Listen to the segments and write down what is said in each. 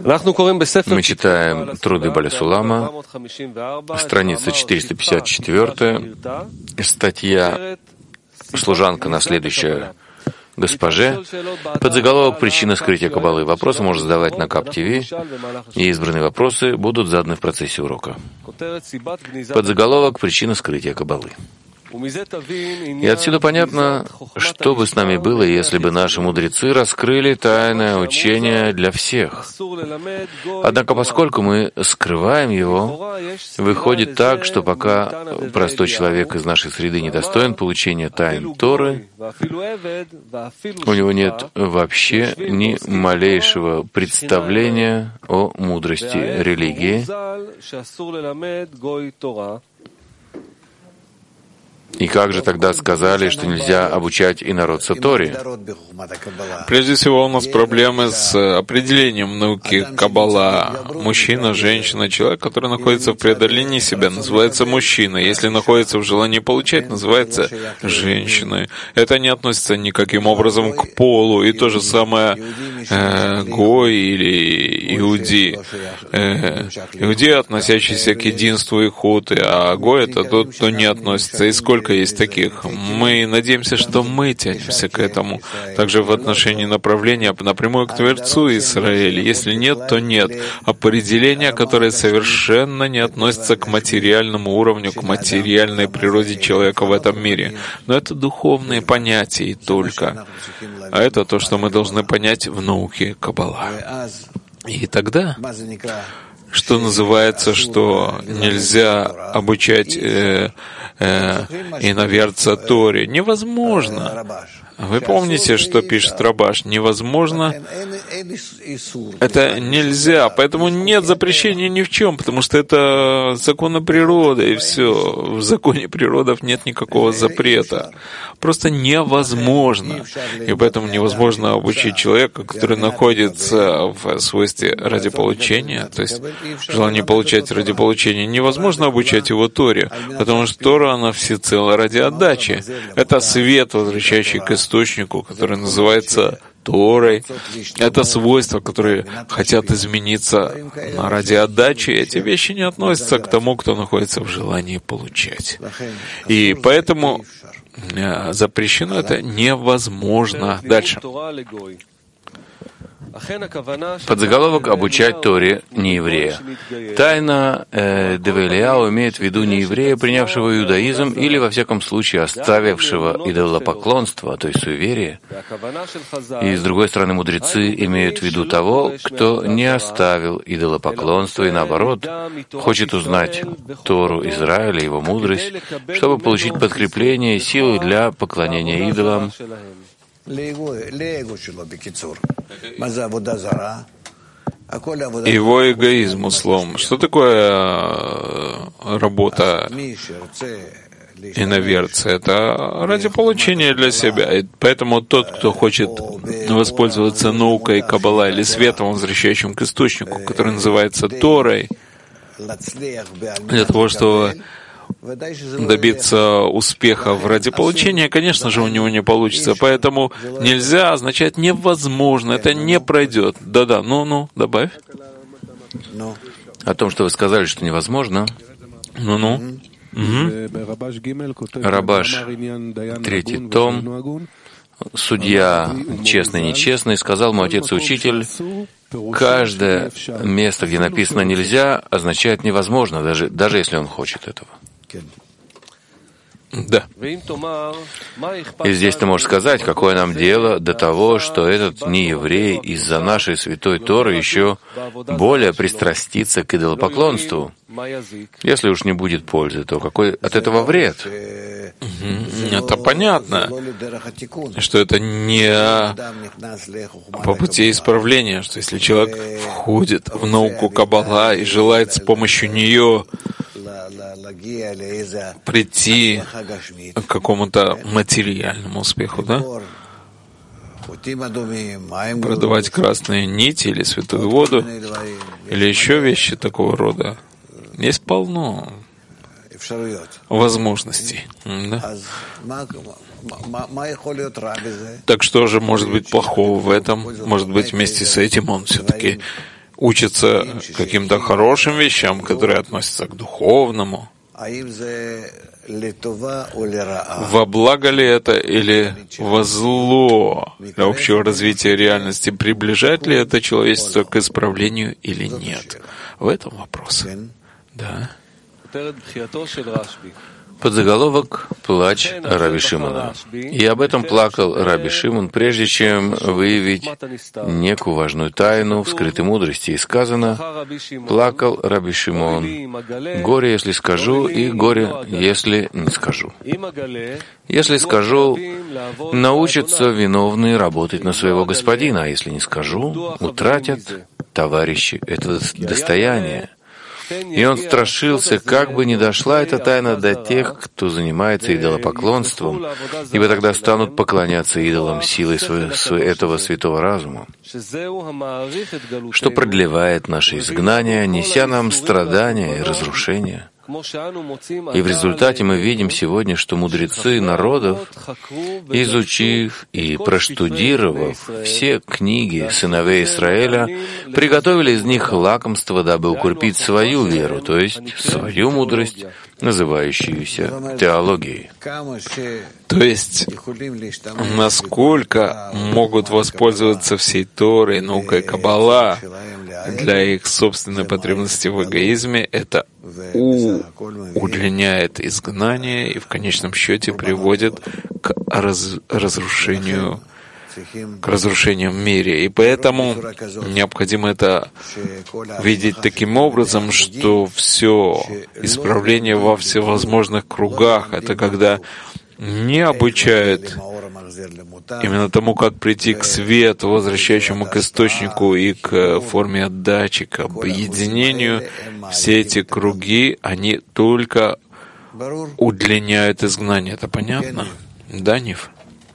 Мы читаем труды Баля Сулама, страница 454, статья «Служанка, наследующая госпоже», подзаголовок «Причина скрытия Каббалы». Вопросы можно задавать на КАП ТВ, и избранные вопросы будут заданы в процессе урока. Подзаголовок «Причина скрытия Каббалы». И отсюда понятно, что бы с нами было, если бы наши мудрецы раскрыли тайное учение для всех. Однако, поскольку мы скрываем его, выходит так, что пока простой человек из нашей среды недостоин получения тайн Торы, у него нет вообще ни малейшего представления о мудрости религии. И как же тогда сказали, что нельзя обучать инородца Торе? Прежде всего, у нас проблемы с определением науки Каббала. Мужчина, женщина, человек, который находится в преодолении себя, называется мужчиной. Если находится в желании получать, называется женщиной. Это не относится никаким образом к полу. И то же самое Гой или Иуди. Иуди, относящийся к единству и хуты, а Гой — это тот, кто не относится. И сколько есть таких. Мы надеемся, что мы тянемся к этому. Также в отношении направления напрямую к Творцу Израиля. Если нет, то нет. Определение, которое совершенно не относится к материальному уровню, к материальной природе человека в этом мире. Но это духовные понятия и только. А это то, что мы должны понять в науке Каббала. И тогда, что называется, что нельзя обучать иноверца Торе, невозможно. Вы помните, что пишет Рабаш? Невозможно. Это нельзя. Поэтому нет запрещения ни в чем, потому что это законы природы, и все. В законе природов нет никакого запрета. Просто невозможно. И поэтому невозможно обучить человека, который находится в свойстве ради получения, то есть желание получать ради получения. Невозможно обучать его Торе, потому что Тора, она всецело ради отдачи. Это свет, возвращающий к источнику, который называется Торой. Это свойства, которые хотят измениться ради отдачи. Эти вещи не относятся к тому, кто находится в желании получать. И поэтому запрещено это невозможно. Дальше. Подзаголовок «Обучать Торе нееврея». Тайна Девелияу имеет в виду нееврея, принявшего иудаизм или, во всяком случае, оставившего идолопоклонство, то есть суеверие. И, с другой стороны, мудрецы имеют в виду того, кто не оставил идолопоклонство и, наоборот, хочет узнать Тору Израиля, его мудрость, чтобы получить подкрепление и силы для поклонения идолам. Его эгоизм, условно. Что такое работа иноверца? Это ради получения для себя. И поэтому тот, кто хочет воспользоваться наукой Каббала или светом, возвращающим к источнику, который называется Торой, для того, чтобы добиться успеха ради получения, конечно же, у него не получится. Поэтому нельзя означает невозможно, это не пройдет. Да-да, ну, добавь. О том, что вы сказали, что невозможно. Рабаш, 3 том, судья честный-нечестный, сказал мой отец и учитель, каждое место, где написано «нельзя», означает «невозможно», даже если он хочет этого. Да. И здесь ты можешь сказать, какое нам дело до того, что этот нееврей из-за нашей святой Торы еще более пристрастится к идолопоклонству. Если уж не будет пользы, то какой от этого вред? Это понятно, что это не по пути исправления, что если человек входит в науку Каббала и желает с помощью нее прийти к какому-то материальному успеху, да? Продавать красные нити или святую воду, или еще вещи такого рода. Есть полно возможностей. Да? Так что же может быть плохого в этом? Может быть, вместе с этим он все-таки учатся каким-то хорошим вещам, которые относятся к духовному. Во благо ли это или во зло для общего развития реальности? Приближает ли это человечество к исправлению или нет? В этом вопрос. Да. Подзаголовок «Плач Раби Шимона». И об этом плакал Раби Шимон, прежде чем выявить некую важную тайну в скрытой мудрости. И сказано: «Плакал Раби Шимон, горе, если скажу, и горе, если не скажу». Если скажу, научатся виновные работать на своего господина, а если не скажу, утратят товарищи это достояние. И он страшился, как бы не дошла эта тайна до тех, кто занимается идолопоклонством, ибо тогда станут поклоняться идолам силой этого святого разума, что продлевает наше изгнание, неся нам страдания и разрушения. И в результате мы видим сегодня, что мудрецы народов, изучив и проштудировав все книги сыновей Израиля, приготовили из них лакомство, дабы укрепить свою веру, то есть свою мудрость, называющуюся теологией. То есть, насколько могут воспользоваться всей Торой, наукой Каббала для их собственной потребности в эгоизме, это удлиняет изгнание и в конечном счете приводит к разрушению в мире. И поэтому необходимо это видеть таким образом, что все исправление во всевозможных кругах — это когда не обучают именно тому, как прийти к свету, возвращающему к источнику и к форме отдачи, к объединению. Все эти круги, они только удлиняют изгнание. Это понятно? Да, Нив?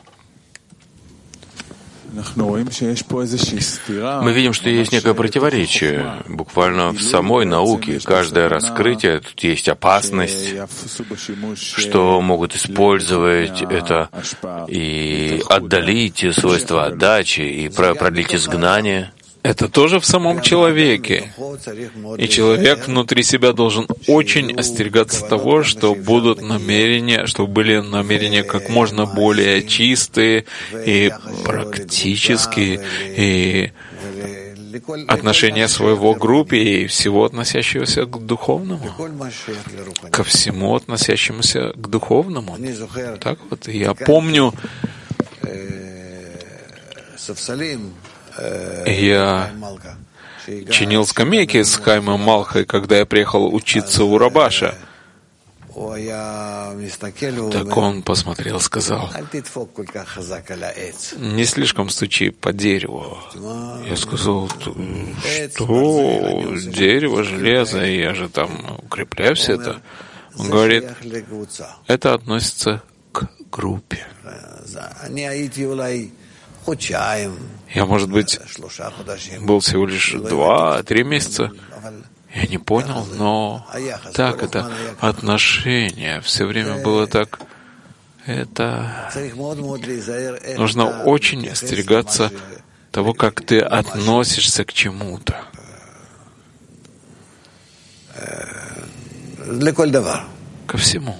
Мы видим, что есть некое противоречие буквально в самой науке. Каждое раскрытие, тут есть опасность, что могут использовать это и отдалить свойства отдачи, и продлить изгнание. Это тоже в самом человеке. И человек внутри себя должен очень остерегаться того, что будут намерения, чтобы были намерения как можно более чистые и практические, и отношения своего к группе и всего относящегося к духовному, ко всему относящемуся к духовному. Так вот, я помню, я чинил скамейки с Хаймом Малхой, когда я приехал учиться у Рабаша. Так он посмотрел, сказал: «Не слишком стучи по дереву». Я сказал: «Что? Дерево, железо, я же там укрепляю все это». Он говорит: «Это относится к группе». Я, может быть, был всего лишь 2-3 месяца. Я не понял, но так это отношение все время было так. Это нужно очень остерегаться того, как ты относишься к чему-то. Ко всему.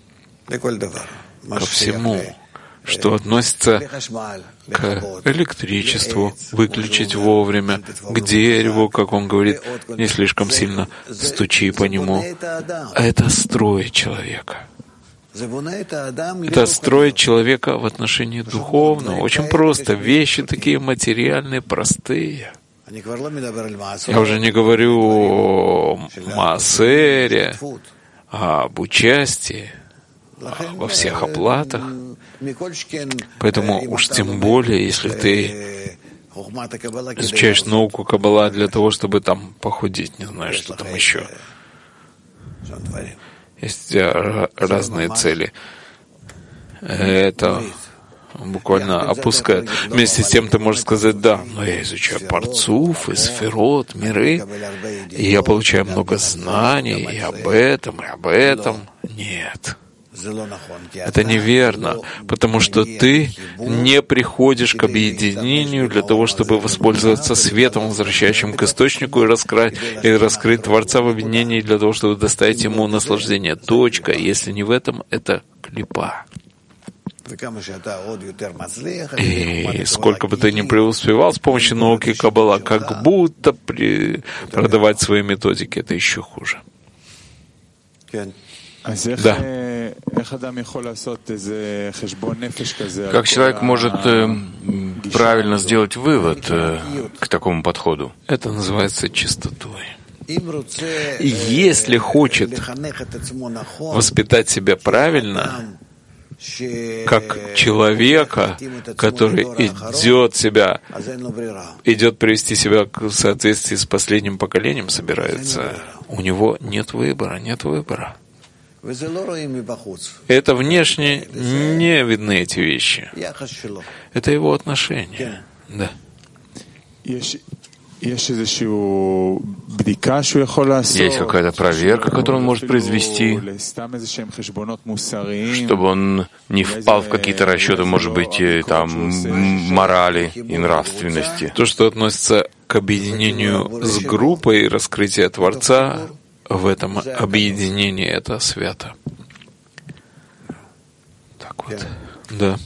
Ко всему, что относится к электричеству, выключить вовремя, к дереву, как он говорит, не слишком сильно стучи по нему. Это строит человека. Это строит человека в отношении духовного. Очень просто. Вещи такие материальные, простые. Я уже не говорю о маасере, об участии, во всех оплатах. Поэтому уж тем более, если ты изучаешь науку Каббала для того, чтобы там похудеть, не знаю, что там еще. Есть разные цели. Это буквально опускает. Вместе с тем ты можешь сказать: да, но я изучаю парцуф, и сферот, миры, и я получаю много знаний и об этом, и об этом. Нет. Это неверно, потому что ты не приходишь к объединению для того, чтобы воспользоваться светом, возвращающим к источнику, и раскрыть Творца в объединении для того, чтобы доставить ему наслаждение. Точка. Если не в этом, это клипа. И сколько бы ты ни преуспевал с помощью науки Каббала, как будто продавать свои методики, это еще хуже. Да. Как человек может правильно сделать вывод к такому подходу? Это называется чистотой. И если хочет воспитать себя правильно, как человека, который идет привести себя в соответствии с последним поколением, собирается, у него нет выбора. Это внешне не видны эти вещи. Это его отношения. Да. Есть какая-то проверка, которую он может произвести, чтобы он не впал в какие-то расчеты, может быть, там, морали и нравственности. То, что относится к объединению с группой и раскрытию Творца, в этом объединении это свято. Так вот. Да.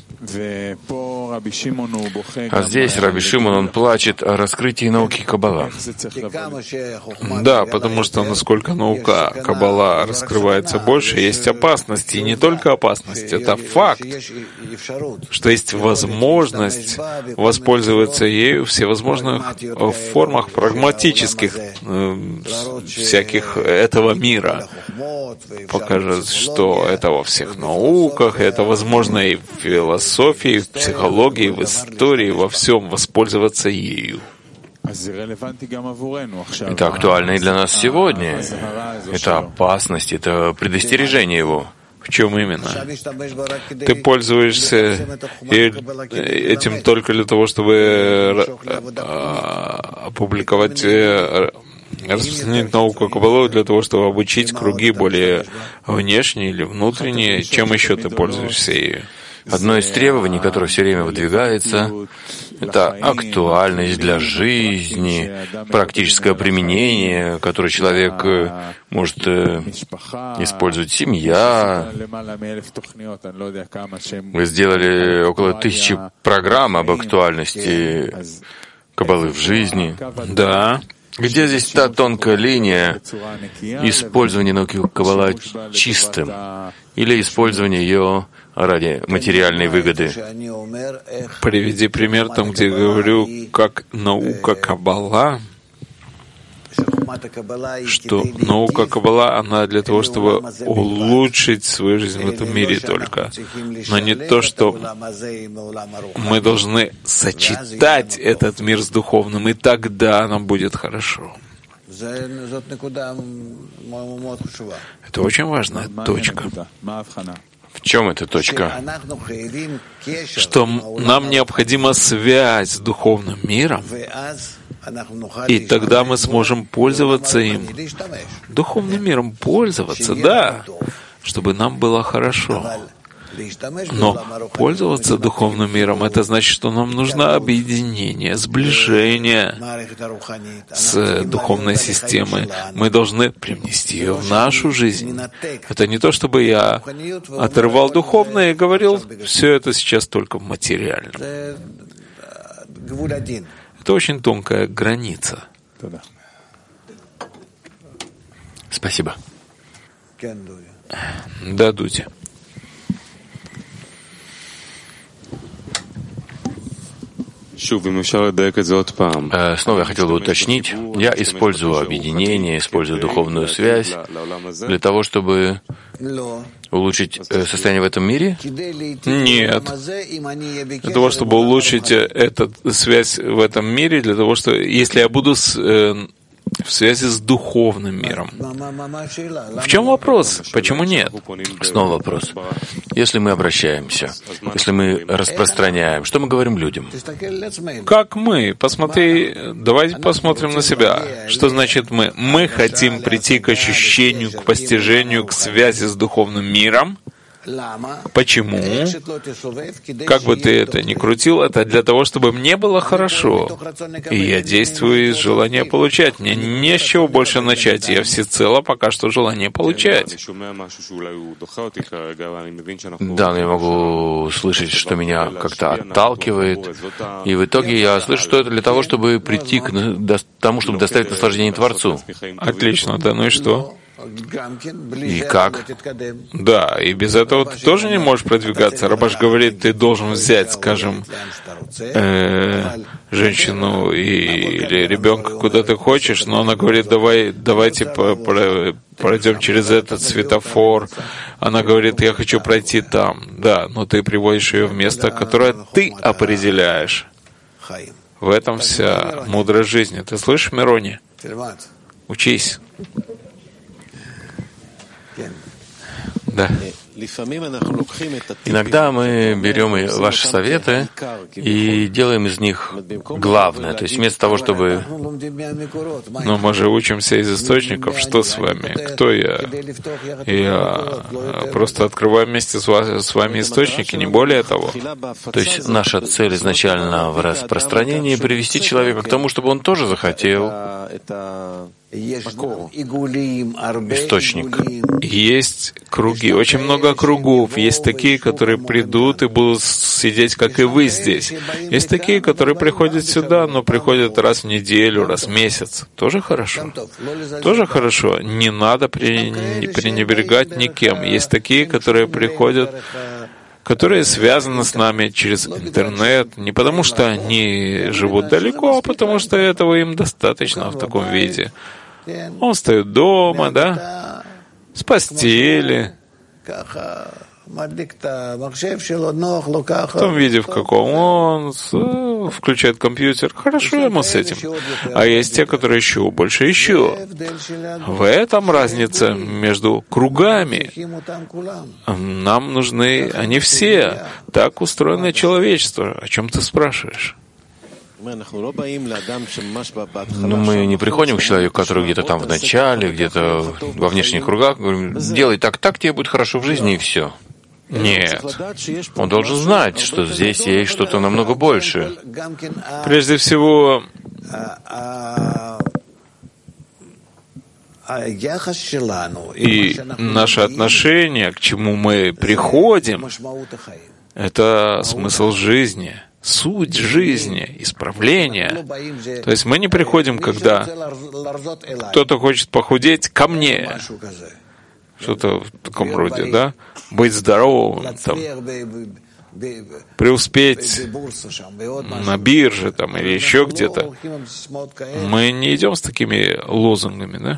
А здесь Раби Шимон, он плачет о раскрытии науки Каббала. Да, потому что насколько наука Каббала раскрывается больше, есть опасности. И не только опасность, это факт, что есть возможность воспользоваться ею в всевозможных формах прагматических всяких этого мира. Покажет, что это во всех науках, это возможно и в философии, в психологии, в истории, во всем воспользоваться ею. Это актуально и для нас сегодня. Это опасность, это предостережение его. В чем именно? Ты пользуешься этим только для того, чтобы опубликовать, распространить науку Каббалу, для того, чтобы обучить круги более внешние или внутренние. Чем еще ты пользуешься ею? Одно из требований, которое все время выдвигается, это актуальность для жизни, практическое применение, которое человек может использовать, семья. Вы сделали около 1000 программ об актуальности Каббалы в жизни. Да. Где здесь та тонкая линия использования науки Каббала чистым или использования ее ради материальной выгоды? Приведи пример там, где я говорю, как наука Каббала, что наука Каббала, она для того, чтобы улучшить свою жизнь в этом мире только, но не то, что мы должны сочетать этот мир с духовным, и тогда нам будет хорошо. Это очень важная точка. В чем эта точка? Что нам необходима связь с духовным миром, и тогда мы сможем пользоваться им. Духовным миром пользоваться, да, чтобы нам было хорошо. Но пользоваться духовным миром — это значит, что нам нужно объединение, сближение с духовной системой. Мы должны привнести ее в нашу жизнь. Это не то, чтобы я отрывал духовное и говорил, все это сейчас только в материальном. Это очень тонкая граница. Спасибо. Да, Дудя. Снова я хотел бы уточнить. Я использую объединение, использую духовную связь для того, чтобы улучшить состояние в этом мире? Нет. Для того, чтобы улучшить эту связь в этом мире, для того, что если я буду в связи с духовным миром. В чем вопрос? Почему нет? Снова вопрос. Если мы обращаемся, если мы распространяем, что мы говорим людям? Как мы? Посмотри, давайте посмотрим на себя. Что значит мы? Мы хотим прийти к ощущению, к постижению, к связи с духовным миром. Почему? Как бы ты это ни крутил, это для того, чтобы мне было хорошо. И я действую из желания получать. Мне не с чего больше начать. Я всецело пока что желание получать. Да, но я могу слышать, что меня как-то отталкивает. И в итоге я слышу, что это для того, чтобы прийти к тому, чтобы доставить наслаждение Творцу. Отлично, да, ну и что? И как? Да, и без этого ты тоже не можешь продвигаться. Рабаш говорит, ты должен взять, скажем, женщину или ребенка, куда ты хочешь, но она говорит, давайте пройдем через этот светофор. Она говорит, я хочу пройти там. Да, но ты приводишь ее в место, которое ты определяешь. В этом вся мудрость жизни. Ты слышишь, Мирони? Учись. Да. Иногда мы берем ваши советы и делаем из них главное. То есть вместо того, чтобы... Но мы же учимся из источников. Что с вами? Кто я? Я просто открываю вместе с вами источники, не более того. То есть наша цель изначально в распространении — привести человека к тому, чтобы он тоже захотел источник. Есть круги, очень много кругов. Есть такие, которые придут и будут сидеть, как и вы здесь. Есть такие, которые приходят сюда, но приходят раз в неделю, раз в месяц. Тоже хорошо. Тоже хорошо. Не надо пренебрегать никем. Есть такие, которые приходят, которые связаны с нами через интернет, не потому что они живут далеко, а потому что этого им достаточно в таком виде. Он встает дома, да, с постели, в том виде, в каком он включает компьютер. Хорошо ему с этим. А есть те, которые еще больше еще. В этом разница между кругами. Нам нужны они все. Так устроено человечество. О чем ты спрашиваешь? Но мы не приходим к человеку, который где-то там в начале, где-то во внешних кругах, говорим, делай так, тебе будет хорошо в жизни, и все. Нет. Он должен знать, что здесь есть что-то намного больше. Прежде всего, и наше отношение, к чему мы приходим, это смысл жизни, суть жизни, исправление. То есть мы не приходим, когда кто-то хочет похудеть ко мне. Что-то в таком роде, да? Быть здоровым, там, преуспеть на бирже там, или еще где-то. Мы не идем с такими лозунгами, да?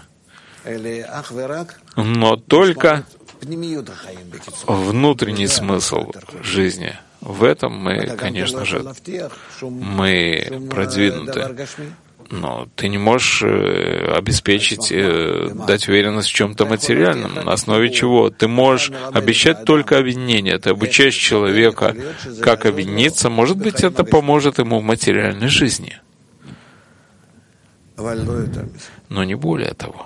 Но только внутренний смысл жизни. В этом мы, конечно же, мы продвинуты. Но ты не можешь обеспечить, дать уверенность в чем-то материальном. На основе чего? Ты можешь обещать только объединение. Ты обучаешь человека, как объединиться. Может быть, это поможет ему в материальной жизни. Но не более того.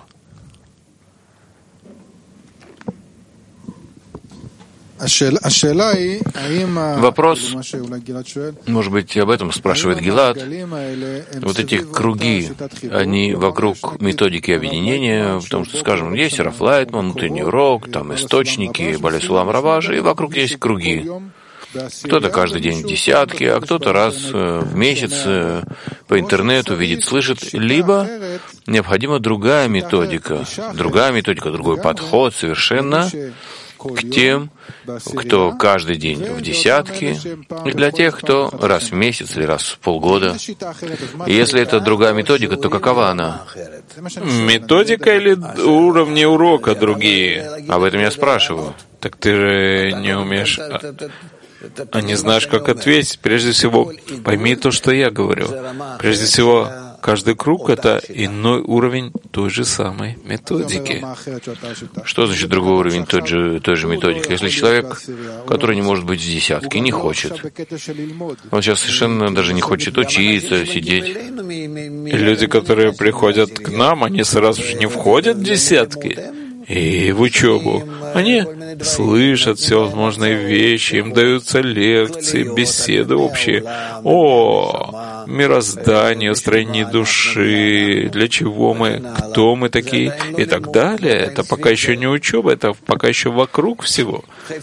Вопрос, может быть, об этом спрашивает Гилад. Вот эти круги, они вокруг методики объединения, потому что, скажем, есть Раф Лайтман, внутренний урок, там источники, Балей Сулам Раважа, и вокруг есть круги. Кто-то каждый день в десятки, а кто-то раз в месяц по интернету видит, слышит, либо необходима другая методика, другой подход совершенно к тем, кто каждый день в десятки, и для тех, кто раз в месяц или раз в полгода. И если это другая методика, то какова она? Методика или уровни урока другие? Об этом я спрашиваю. Так ты же не умеешь, не знаешь, как ответить. Прежде всего, пойми то, что я говорю. Прежде всего, каждый круг — это иной уровень той же самой методики. Что значит другой уровень той же методики? Если человек, который не может быть в десятке, не хочет, он сейчас совершенно даже не хочет учиться, сидеть. И люди, которые приходят к нам, они сразу же не входят в десятки. и в учебу. Они слышат всевозможные вещи, им даются лекции, беседы общие о мироздании, о строении души, для чего мы, кто мы такие и так далее. Это пока еще не учеба, это пока еще вокруг всего.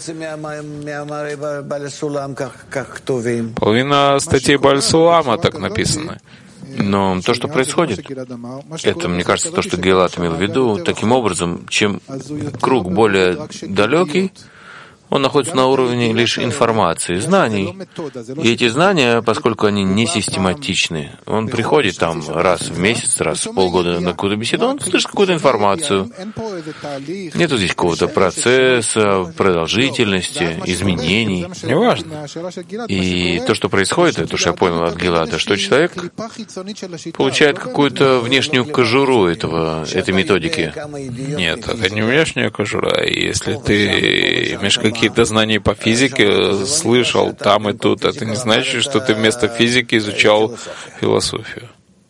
Половина статей Бааль Сулама так написано. Но то, что происходит, это, мне кажется, то, что Гилад имел в виду. Таким образом, чем круг более далекий, он находится на уровне лишь информации, знаний. И эти знания, поскольку они не систематичны, он приходит там раз в месяц, раз в полгода на какую-то беседу, он слышит какую-то информацию. Нету здесь какого-то процесса, продолжительности, изменений. Неважно. И то, что происходит, это то, что я понял от Гилада, что человек получает какую-то внешнюю кожуру этой методики. Нет, это не внешняя кожура. Если ты имеешь какие-то знания по физике, слышал там и тут, это не значит, что ты вместо физики изучал философию.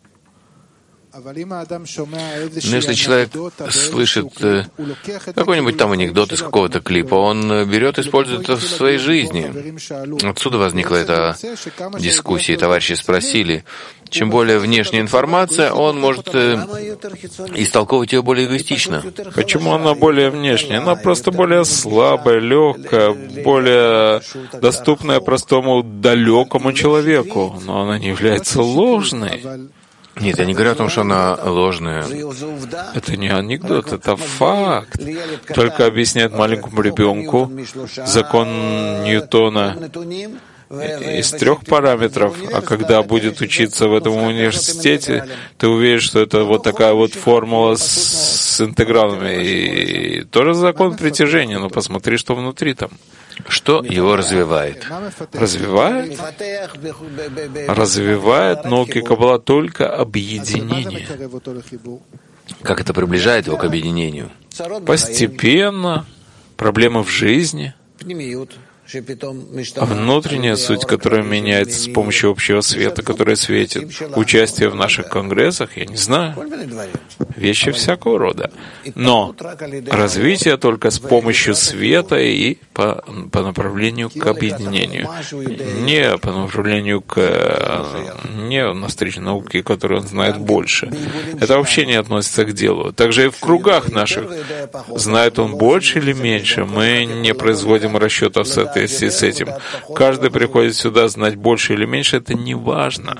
Но если человек слышит какой-нибудь там анекдот из какого-то клипа, он берет и использует это в своей жизни. Отсюда возникла эта дискуссия. Товарищи спросили, чем более внешняя информация, он может истолковывать ее более эгоистично. Почему она более внешняя? Она просто более слабая, легкая, более доступная простому далекому человеку. Но она не является ложной. Нет, я не говорю о том, что она ложная. Это не анекдот, это факт. Только объясняет маленькому ребенку закон Ньютона из 3 параметров, а когда будет учиться в этом университете, ты увидишь, что это вот такая вот формула с интегралами. И тоже закон притяжения, но посмотри, что внутри там. Что его развивает? Развивает? Развивает науки Каббала только объединение. Как это приближает его к объединению? Постепенно. Проблемы в жизни. А внутренняя суть, которая меняется с помощью общего света, который светит, участие в наших конгрессах, я не знаю, вещи всякого рода. Но развитие только с помощью света и по направлению к объединению. Не по направлению к не навстречу науке, которую он знает больше. Это вообще не относится к делу. Также и в кругах наших. Знает он больше или меньше, мы не производим расчетов с этим. Каждый приходит сюда знать больше или меньше, это не важно.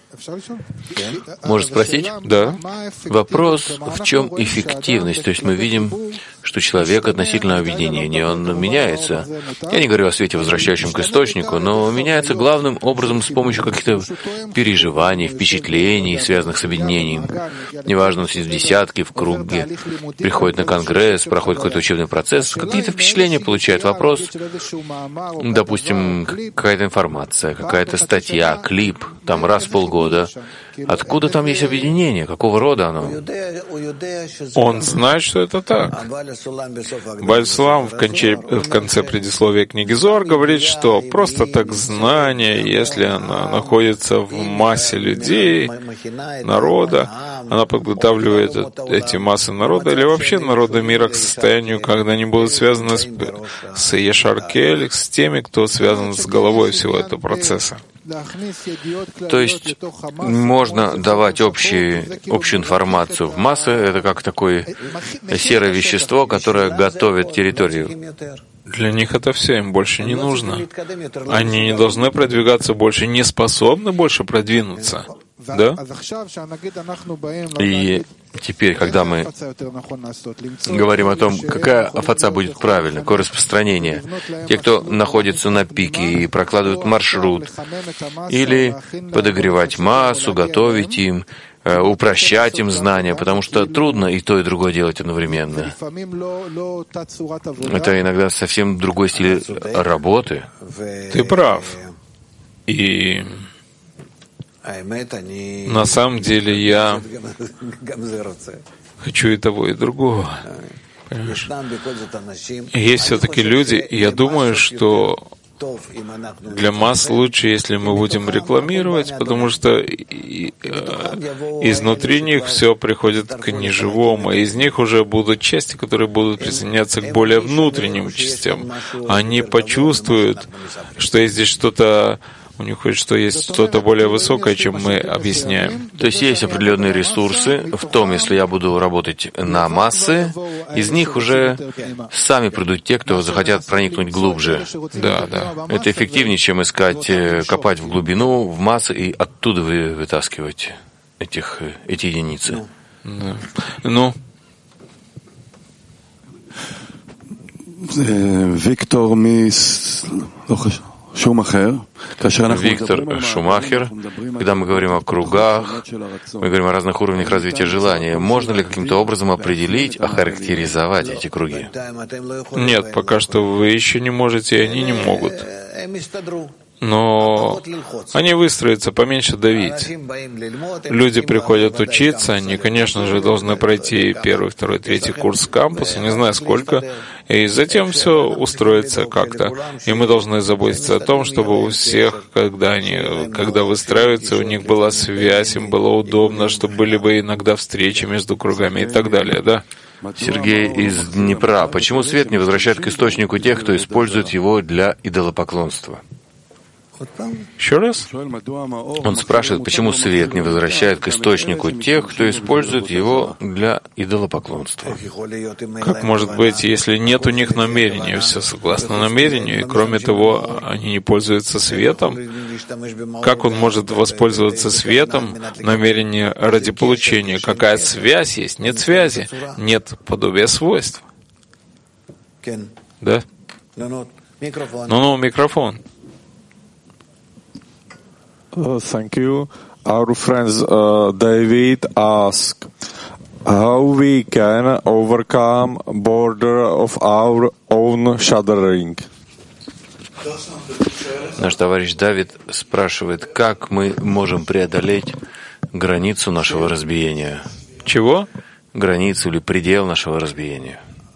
Можно спросить? Да. Вопрос, в чем эффективность? То есть мы видим, что человек относительно объединения, он меняется. Я не говорю о свете, возвращающем к источнику, но меняется главным образом с помощью каких-то переживаний, впечатлений, связанных с объединением. Неважно, он сидит в десятке, в круге, приходит на конгресс, проходит какой-то учебный процесс, какие-то впечатления получает. Вопрос, допустим, какая-то информация, какая-то статья, клип, там раз в полгода. Откуда там есть объединение? Какого рода оно? Он знает, что это так. Бааль Сулам в конце предисловия книги Зоар говорит, что просто так знание, если оно находится в массе людей, народа, она подготавливает эти массы народа или вообще народа мира к состоянию, когда они будут связаны с Ешар-Кель, с теми, кто связан с головой всего этого процесса. То есть можно давать общую информацию в массы, это как такое серое вещество, которое готовит территорию. Для них это все, им больше не нужно. Они не должны продвигаться больше, не способны больше продвинуться. Да? И теперь, когда мы говорим о том, какая афаца будет правильна, какое распространение, те, кто находится на пике и прокладывают маршрут, или подогревать массу, готовить им, упрощать им знания, потому что трудно и то, и другое делать одновременно. Это иногда совсем другой стиль работы. Ты прав. И на самом деле я хочу и того, и другого. Понимаешь? Есть все-таки люди, и я думаю, что Для масс лучше, если мы будем рекламировать, потому что изнутри них все приходит к неживому, и из них уже будут части, которые будут присоединяться к более внутренним частям. Они почувствуют, что есть здесь что-то, у них что есть что-то более высокое, чем мы объясняем. То есть есть определенные ресурсы в том, если я буду работать на массы, из них уже сами придут те, кто захотят проникнуть глубже. Да. Это эффективнее, чем искать, копать в глубину, в массы и оттуда вытаскивать эти единицы. Да. Ну? Виктор Шумахер, когда мы говорим о кругах, мы говорим о разных уровнях развития желания. Можно ли каким-то образом определить, охарактеризовать эти круги? Нет, пока что вы еще не можете, и они не могут. Но они выстроятся, поменьше давить. Люди приходят учиться, они, конечно же, должны пройти 1, 2, 3 курс кампуса, не знаю сколько, и затем все устроится как-то. И мы должны заботиться о том, чтобы у всех, когда выстраиваются, у них была связь, им было удобно, чтобы были бы иногда встречи между кругами и так далее, да? Сергей из Днепра. Почему свет не возвращает к источнику тех, кто использует его для идолопоклонства? Еще раз? Он спрашивает, почему свет не возвращает к источнику тех, кто использует его для идолопоклонства. Как может быть, если нет у них намерения, все согласно намерению, и кроме того, они не пользуются светом? Как он может воспользоваться светом, намерение ради получения? Какая связь есть? Нет связи, нет подобия свойств. Да? Ну, микрофон. Thank you. Our friends David asked how we can overcome border of our own shuddering. Наш товарищ Давид спрашивает, как мы можем преодолеть границу нашего разбиения. Чего? Границу или предел нашего разбиения.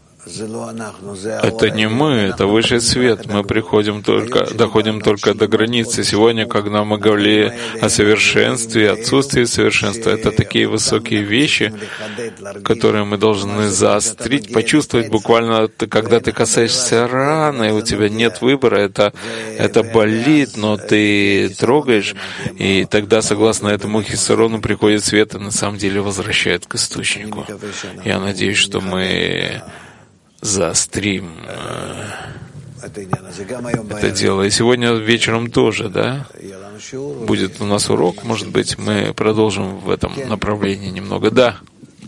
Это не мы, это высший свет. Мы доходим только до границы. Сегодня, когда мы говорили о совершенстве, отсутствии совершенства, это такие высокие вещи, которые мы должны заострить, почувствовать буквально, когда ты касаешься раны, у тебя нет выбора, это болит, но ты трогаешь, и тогда, согласно этому хиссарону, приходит свет и на самом деле возвращает к источнику. Я надеюсь, что мы заострим это дело. И сегодня вечером тоже, да? Будет у нас урок, может быть, мы продолжим в этом направлении немного. Да.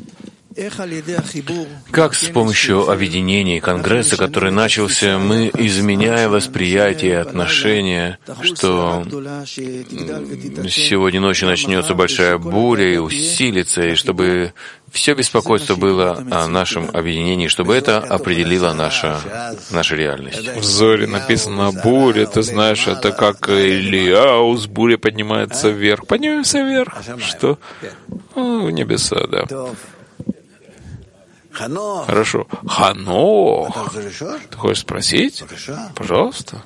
Как с помощью объединения и конгресса, который начался, мы, изменяя восприятие и отношения, что сегодня ночью начнется большая буря и усилится, и чтобы все беспокойство было о нашем объединении, чтобы это определило наша реальность. В Зоре написано «буря», ты знаешь, это как Ильяу с бурей поднимается вверх. Поднимемся вверх. Что? В небеса, да. Хорошо. Ханох. Ты хочешь спросить? Пожалуйста.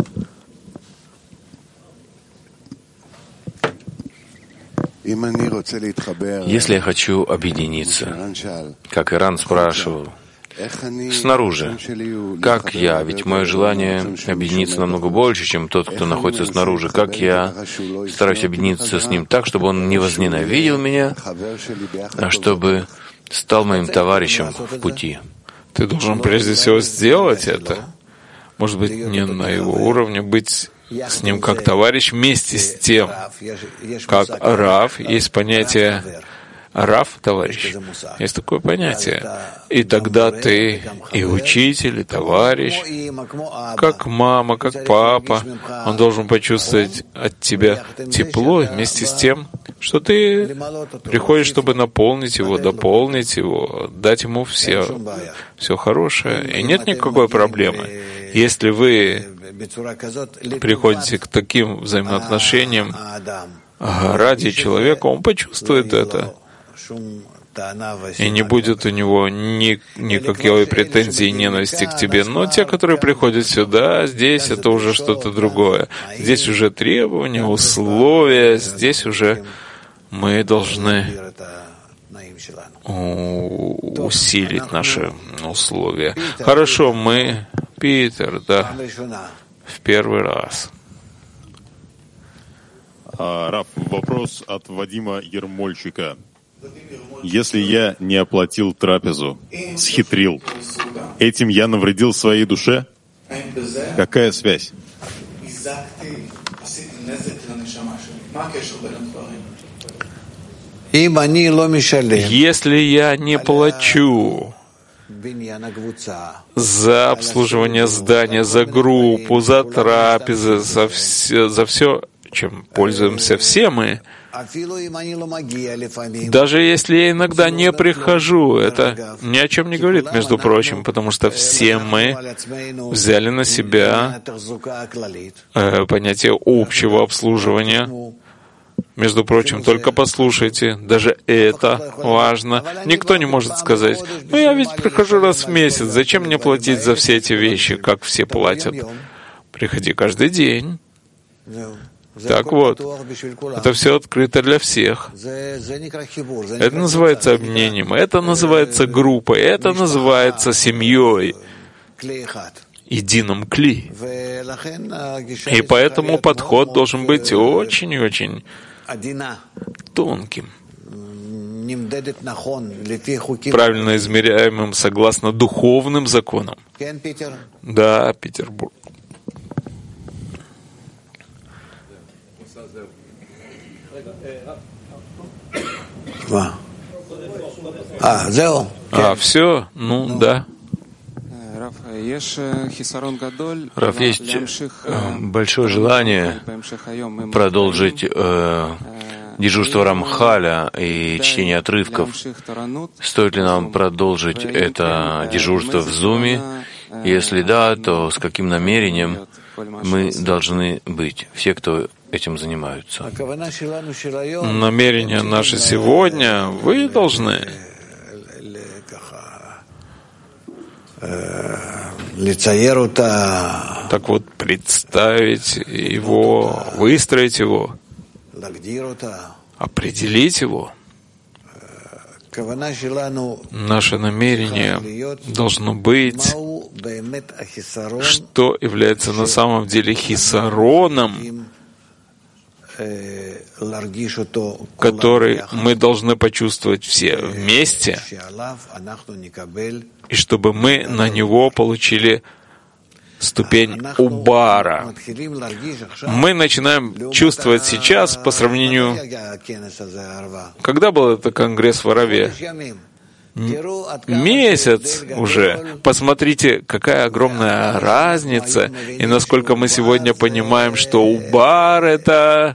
Если я хочу объединиться, как Иран спрашивал, снаружи, как я, ведь мое желание объединиться намного больше, чем тот, кто находится снаружи, как я стараюсь объединиться с ним так, чтобы он не возненавидел меня, а чтобы стал моим товарищем в пути. Ты должен прежде всего сделать это. Может быть, не на его уровне, быть с ним как товарищ вместе с тем, как Рав. Есть понятие Рав, товарищ. Есть такое понятие. И тогда ты и учитель, и товарищ, как мама, как папа. Он должен почувствовать от тебя тепло вместе с тем, что ты приходишь, чтобы наполнить его, дополнить его, дать ему все хорошее. И нет никакой проблемы. Если вы приходите к таким взаимоотношениям ради человека, он почувствует это. и не будет у него никакой претензии и ненависти к тебе. Но те, которые приходят сюда, здесь это уже что-то другое. Здесь уже требования, условия, здесь уже мы должны усилить наши условия. Хорошо, мы, Питер, да, в первый раз. Раф, вопрос от Вадима Ермольчика. Если я не оплатил трапезу, схитрил, этим я навредил своей душе? Какая связь? Если я не плачу за обслуживание здания, за группу, за трапезы, за все, чем пользуемся все мы, даже если я иногда не прихожу, это ни о чем не говорит, между прочим, потому что все мы взяли на себя понятие общего обслуживания. Между прочим, только послушайте, даже это важно. Никто не может сказать: ну я ведь прихожу раз в месяц, зачем мне платить за все эти вещи, как все платят? Приходи каждый день. Так вот, это все открыто для всех. Это называется объединением, это называется группой, это называется семьей, единым кли. И поэтому подход должен быть очень и очень тонким, правильно измеряемым согласно духовным законам. Да, Петербург. Все? Ну, да. Раф, есть большое желание продолжить дежурство Рамхаля и чтение отрывков. Стоит ли нам продолжить это дежурство в Зуме? Если да, то с каким намерением мы должны быть, все, кто этим занимаются? Намерение наше сегодня, вы должны так вот представить его, выстроить его, определить его. Наше намерение должно быть, что является на самом деле хисароном, который мы должны почувствовать все вместе, и чтобы мы на него получили ступень убара. Мы начинаем чувствовать сейчас по сравнению... Когда был этот конгресс в Араве? Месяц уже. Посмотрите, какая огромная разница, и насколько мы сегодня понимаем, что убар — это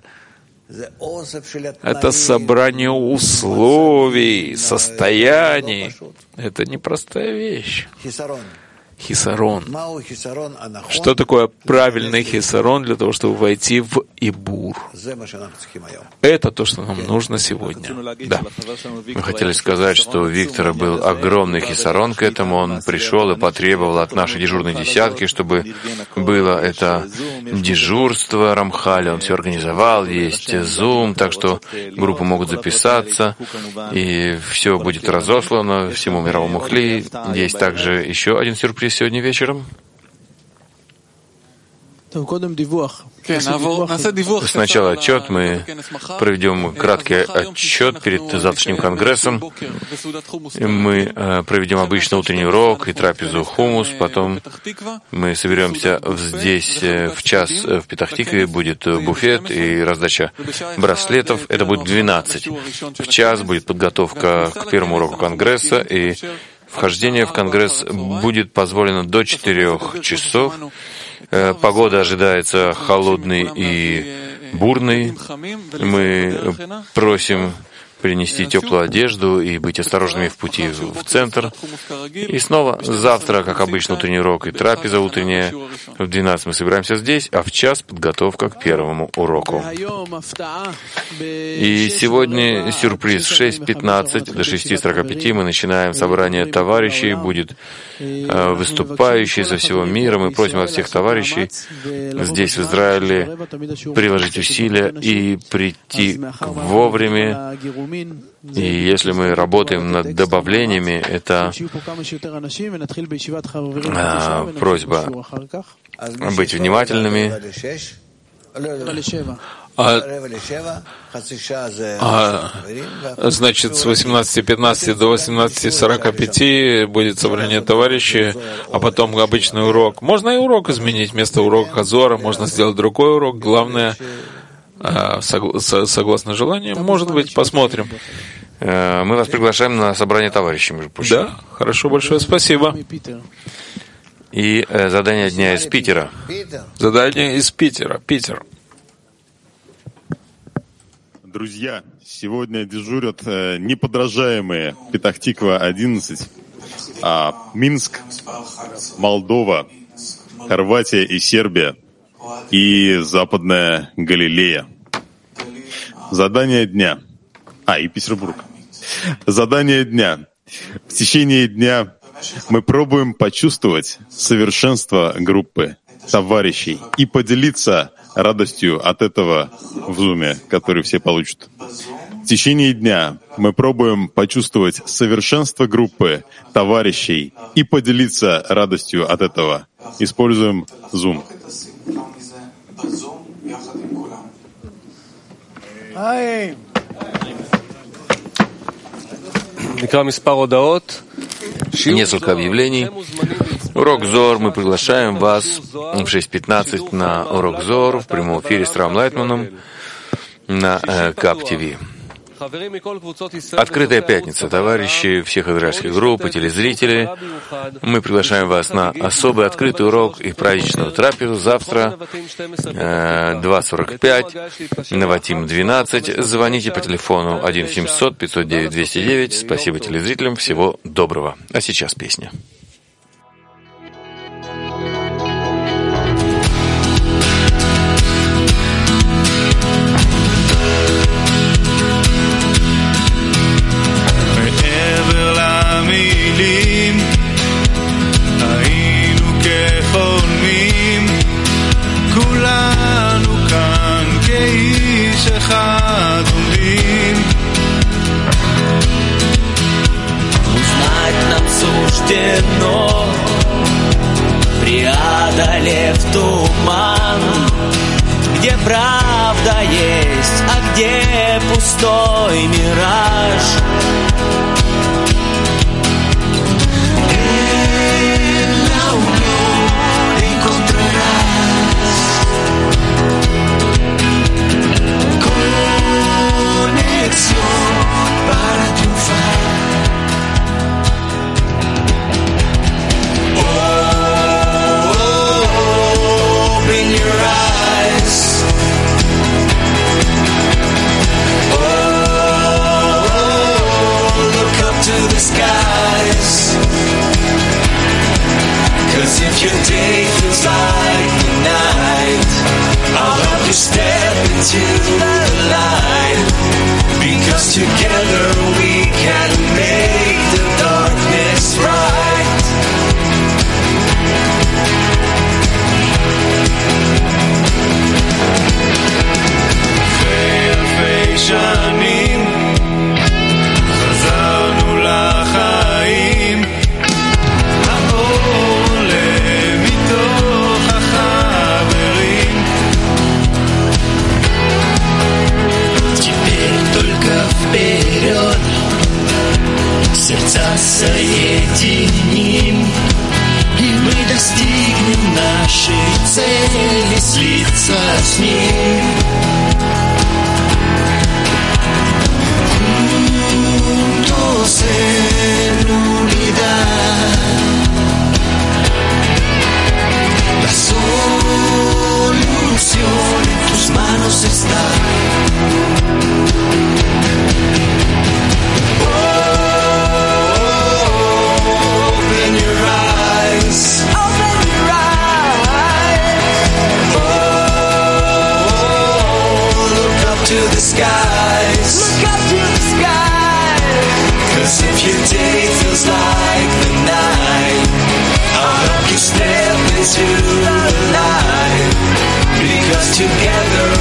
собрание условий, состояний. Это непростая вещь. Хисарон. Что такое правильный хисарон для того, чтобы войти в Ибур? Это то, что нам нужно сегодня. Да. Мы хотели сказать, что у Виктора был огромный хисарон к этому. Он пришел и потребовал от нашей дежурной десятки, чтобы было это дежурство Рамхаля. Он все организовал, есть Zoom, так что группы могут записаться, и все будет разослано всему мировому хли. Есть также еще один сюрприз сегодня вечером. Сначала отчет. Мы проведем краткий отчет перед завтрашним конгрессом. Мы проведем обычный утренний урок и трапезу хумус. Потом мы соберемся здесь в час в Петах-Тикве. Будет буфет и раздача браслетов. Это будет 12. В час будет подготовка к первому уроку конгресса, и вхождение в конгресс будет позволено до 4 часов. Погода ожидается холодной и бурной. Мы просим принести теплую одежду и быть осторожными в пути в центр. И снова завтра, как обычно, утренний урок и трапеза утренняя. В 12 мы собираемся здесь, а в час подготовка к первому уроку. И сегодня сюрприз. В 6:15 до 6:45 мы начинаем собрание товарищей. Будет выступающие со всего мира. Мы просим от всех товарищей здесь, в Израиле, приложить усилия и прийти вовремя. И если мы работаем над добавлениями, это просьба быть внимательными. Значит, с 18:15 до 18:45 будет собрание товарищей, а потом обычный урок. Можно и урок изменить, вместо урока Хазора можно сделать другой урок. Главное, согласно желанию, может быть, посмотрим. Мы вас приглашаем на собрание товарищей, между прочим. Да, хорошо, большое спасибо. И задание дня из Питера. Задание из Питера. Питер. Друзья, сегодня дежурят неподражаемые Петах-Тиква 11, Минск, Молдова, Хорватия и Сербия и Западная Галилея. Задание дня. И Петербург. Задание дня. В течение дня мы пробуем почувствовать совершенство группы товарищей и поделиться радостью от этого в Зуме, который все получат. В течение дня мы пробуем почувствовать совершенство группы товарищей и поделиться радостью от этого. Используем Zoom. Несколько объявлений. Урок Зор. Мы приглашаем вас в 6:15 на урок Зор в прямом эфире с Равом Лайтманом на КАП-ТВ. Открытая пятница. Товарищи всех израильских групп и телезрители, мы приглашаем вас на особый открытый урок и праздничную трапезу завтра 2:45, Наватим 12. Звоните по телефону 1-700-509-209. Спасибо телезрителям. Всего доброго. А сейчас песня. Преодолев туман, где правда есть, а где пустой мираж. Para triunfar. Open your eyes. Look up to the skies. 'Cause if your day feels like the night, I'll help you step into the light. Because together we can make the darkness bright. אלפי שנים חזרנו לחיים, האור מתוך החברים. Теперь только вперед, сердца соединим, и мы достигнем нашей цели, слиться с ним. Juntos en unidad, la solución en tus manos está. your day feels like the night, I'll help you step into the light, because together